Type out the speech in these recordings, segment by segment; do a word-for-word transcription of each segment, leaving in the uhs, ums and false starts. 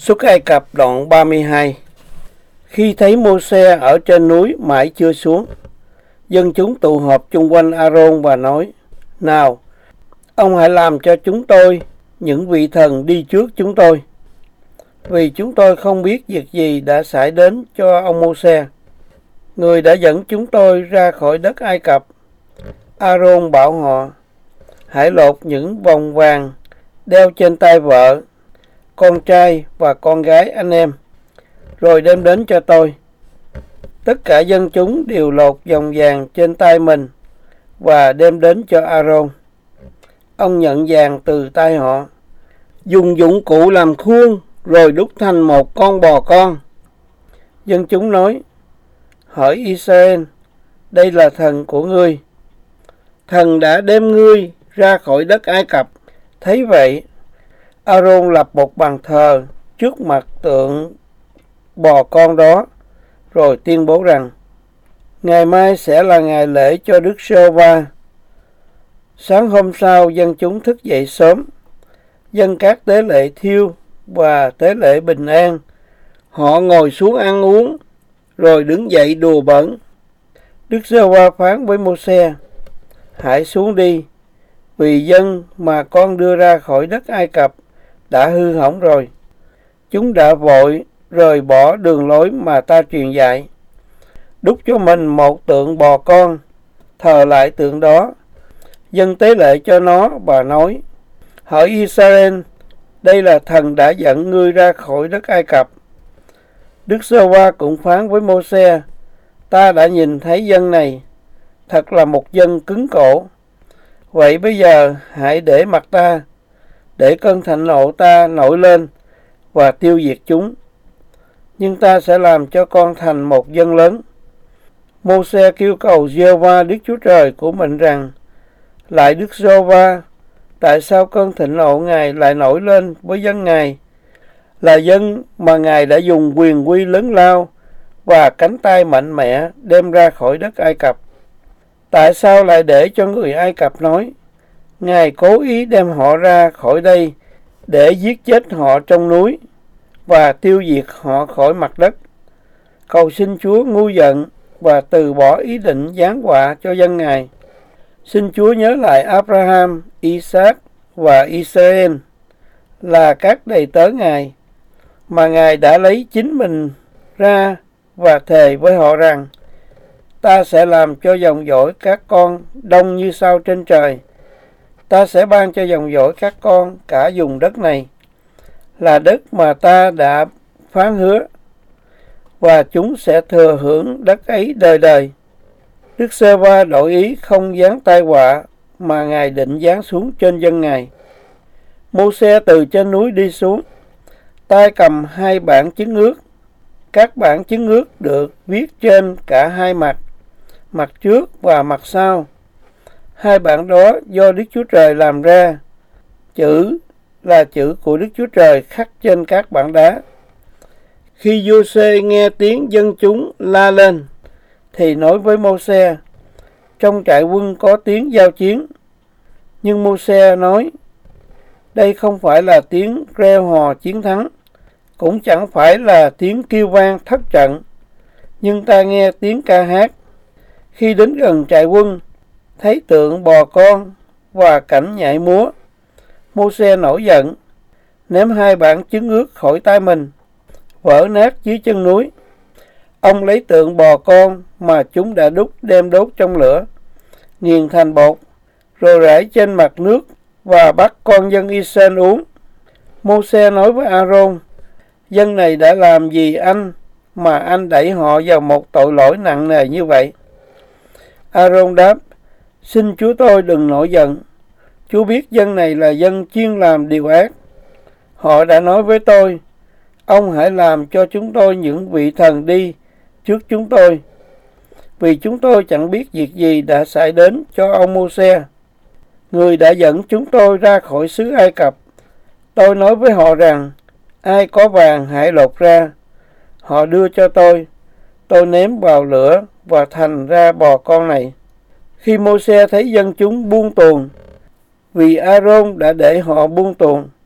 Xuất Ai Cập đoạn ba mươi hai. Khi thấy Mô-se ở trên núi mãi chưa xuống, dân chúng tụ họp chung quanh A-rôn và nói: Nào, ông hãy làm cho chúng tôi những vị thần đi trước chúng tôi, vì chúng tôi không biết việc gì đã xảy đến cho ông Mô-se, người đã dẫn chúng tôi ra khỏi đất Ai Cập. A-rôn bảo họ: Hãy lột những vòng vàng đeo trên tay vợ, con trai và con gái anh em, rồi đem đến cho tôi. Tất cả dân chúng đều lột vòng vàng trên tay mình và đem đến cho A-rôn. Ông nhận vàng từ tay họ, dùng dụng cụ làm khuôn, rồi đúc thành một con bò con. Dân chúng nói: Hỡi Israel, đây là thần của ngươi. Thần đã đem ngươi ra khỏi đất Ai Cập. Thấy vậy, A-rôn lập một bàn thờ trước mặt tượng bò con đó, rồi tuyên bố rằng: Ngày mai sẽ là ngày lễ cho Đức Giê-hô-va. Sáng hôm sau, dân chúng thức dậy sớm, dâng các tế lễ thiêu và tế lễ bình an. Họ ngồi xuống ăn uống, rồi đứng dậy đùa bỡn. Đức Giê-hô-va phán với Mô-se: Hãy xuống đi, vì dân mà con đưa ra khỏi đất Ai Cập đã hư hỏng rồi. Chúng đã vội rời bỏ đường lối mà ta truyền dạy, đúc cho mình một tượng bò con, thờ lại tượng đó, dâng tế lễ cho nó và nói: Hỡi Israel, đây là thần đã dẫn ngươi ra khỏi đất Ai Cập. Đức Giê-hô-va cũng phán với Mô-se: Ta đã nhìn thấy dân này, thật là một dân cứng cổ. Vậy bây giờ hãy để mặc ta, để cơn thịnh nộ ta nổi lên và tiêu diệt chúng. Nhưng ta sẽ làm cho con thành một dân lớn. Mô-se kêu cầu Giê-hô-va Đức Chúa Trời của mình rằng: Lạy Đức Giê-hô-va, tại sao cơn thịnh nộ Ngài lại nổi lên với dân Ngài, là dân mà Ngài đã dùng quyền uy lớn lao và cánh tay mạnh mẽ đem ra khỏi đất Ai Cập? Tại sao lại để cho người Ai Cập nói: Ngài cố ý đem họ ra khỏi đây để giết chết họ trong núi và tiêu diệt họ khỏi mặt đất? Cầu xin Chúa ngu giận và từ bỏ ý định giáng họa cho dân Ngài. Xin Chúa nhớ lại Abraham, Isaac và Israel, là các đầy tớ Ngài, mà Ngài đã lấy chính mình ra và thề với họ rằng: Ta sẽ làm cho dòng dõi các con đông như sao trên trời. Ta sẽ ban cho dòng dõi các con cả vùng đất này, là đất mà ta đã phán hứa, và chúng sẽ thừa hưởng đất ấy đời đời. Đức Giê-hô-va đổi ý không giáng tai họa mà Ngài định giáng xuống trên dân Ngài. Mô-se từ trên núi đi xuống, tay cầm hai bản chứng ước. Các bản chứng ước được viết trên cả hai mặt, mặt trước và mặt sau. Hai bản đó do Đức Chúa Trời làm ra. Chữ là chữ của Đức Chúa Trời khắc trên các bản đá. Khi Giô-se nghe tiếng dân chúng la lên, thì nói với Mô-se: Trong trại quân có tiếng giao chiến. Nhưng Mô-se nói: Đây không phải là tiếng reo hò chiến thắng, cũng chẳng phải là tiếng kêu vang thất trận, nhưng ta nghe tiếng ca hát. Khi đến gần trại quân, thấy tượng bò con và cảnh nhảy múa, Mô-se nổi giận, ném hai bản chứng ước khỏi tay mình, vỡ nát dưới chân núi. Ông lấy tượng bò con mà chúng đã đúc đem đốt trong lửa, nghiền thành bột, rồi rải trên mặt nước và bắt con dân Israel uống. Mô-se nói với A-rôn: Dân này đã làm gì anh mà anh đẩy họ vào một tội lỗi nặng nề như vậy? A-rôn đáp: Xin Chúa tôi đừng nổi giận. Chúa biết dân này là dân chuyên làm điều ác. Họ đã nói với tôi: Ông hãy làm cho chúng tôi những vị thần đi trước chúng tôi, vì chúng tôi chẳng biết việc gì đã xảy đến cho ông Mô-se, người đã dẫn chúng tôi ra khỏi xứ Ai Cập. Tôi nói với họ rằng: Ai có vàng hãy lột ra. Họ đưa cho tôi, tôi ném vào lửa và thành ra bò con này. Khi Mô-se thấy dân chúng buông tuồng, vì A-rôn đã để họ buông tuồng,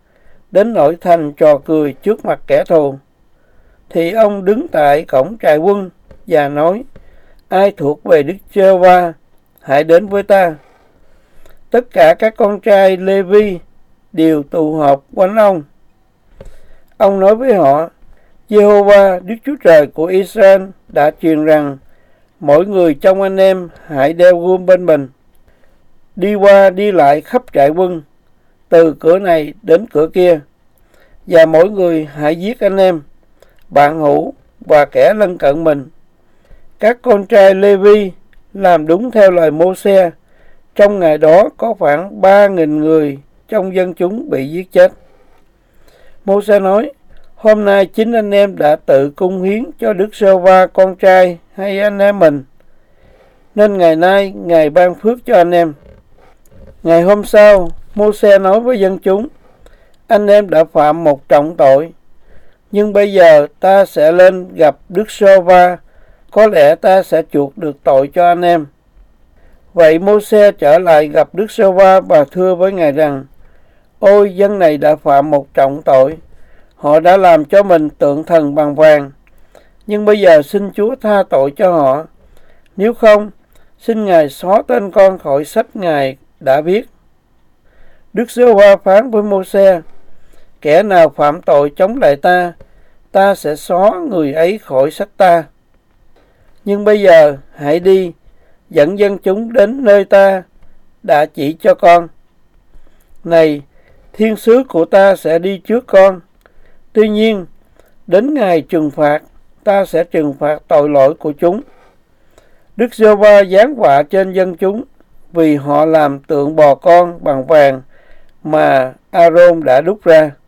đến nỗi thành trò cười trước mặt kẻ thù. Thì ông đứng tại cổng trại quân và nói: ai thuộc về Đức Giê-hô-va, hãy đến với ta. Tất cả các con trai Lê-vi đều tụ họp quanh ông. Ông nói với họ: Giê-hô-va, Đức Chúa Trời của Israel đã truyền rằng mỗi người trong anh em hãy đeo gươm bên mình, đi qua đi lại khắp trại quân, từ cửa này đến cửa kia, và mỗi người hãy giết anh em, bạn hữu và kẻ lân cận mình. Các con trai Lê-vi làm đúng theo lời Mô-se. Trong ngày đó có khoảng ba nghìn người trong dân chúng bị giết chết. Mô-se nói: hôm nay chính anh em đã tự cung hiến cho Đức Giê-hô-va con trai hay anh em mình, nên ngày nay Ngài ban phước cho anh em. Ngày hôm sau, Mô-se nói với dân chúng: anh em đã phạm một trọng tội, nhưng bây giờ ta sẽ lên gặp Đức Giê-hô-va, có lẽ ta sẽ chuộc được tội cho anh em. Vậy Mô-se trở lại gặp Đức Giê-hô-va và thưa với Ngài rằng: ôi, dân này đã phạm một trọng tội. Họ đã làm cho mình tượng thần bằng vàng, nhưng bây giờ xin Chúa tha tội cho họ. Nếu không, xin Ngài xóa tên con khỏi sách Ngài đã viết. Đức Giê-hô-va phán với Mô-se: kẻ nào phạm tội chống lại ta, ta sẽ xóa người ấy khỏi sách ta. Nhưng bây giờ hãy đi, dẫn dân chúng đến nơi ta đã chỉ cho con. Này, thiên sứ của ta sẽ đi trước con. Tuy nhiên, đến ngày trừng phạt, ta sẽ trừng phạt tội lỗi của chúng. Đức Giê-hô-va giáng họa trên dân chúng vì họ làm tượng bò con bằng vàng mà A-rôn đã đúc ra.